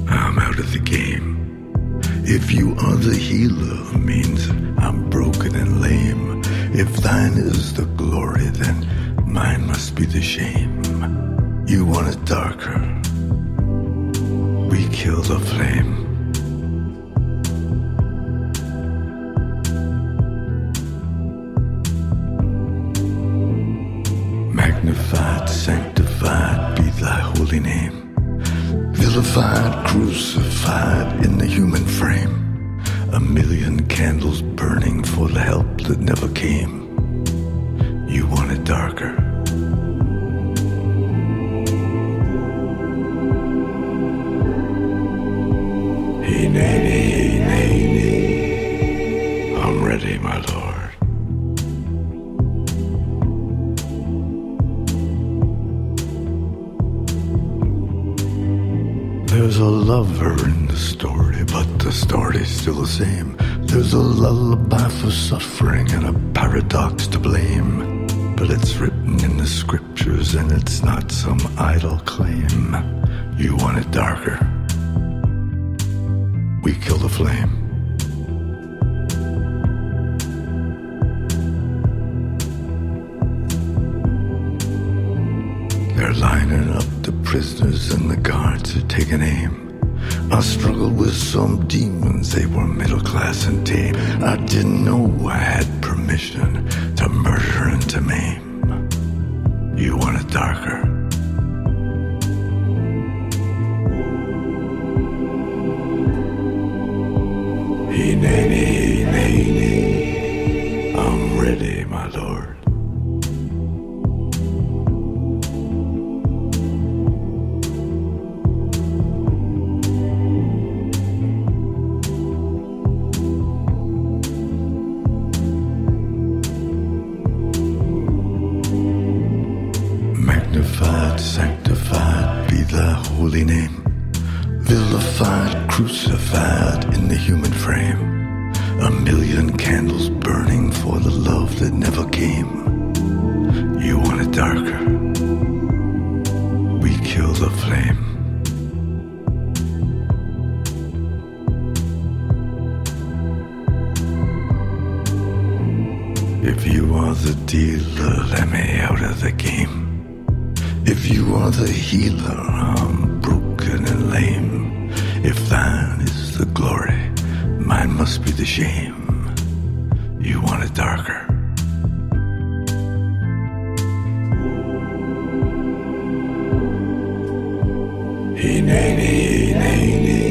I'm out of the game. If you are the healer, means I'm broken and lame. If thine is the glory, then mine must be the shame. You want it darker, we kill the flame. Magnified, sanctified be thy holy name. Vilified, crucified in the human frame. A million candles burning for the help that never came. You want it darker. Hey, nay, nay, nay, nay. I'm ready, my lord. There's a lover in the story, but the story's still the same. There's a lullaby for suffering and a paradox to blame. But it's written in the scriptures and it's not some idle claim. You want it darker, we kill the flame. They're lining up the prisoners and the guards are taking aim. I struggled with some demons, they were middle class and tame. I didn't know I had permission to murder and to maim. You want it darker, hey, nay, nay, nay, nay. I'm ready, my lord. Magnified, sanctified be thy holy name. Vilified, crucified in the human frame. A million candles burning for the love that never came. You want it darker, we kill the flame. If you are the dealer, let me out of the game. If you are the healer, I'm broken and lame. If thine is the glory, mine must be the shame. You want it darker, hey, nay, nay, nay, nay.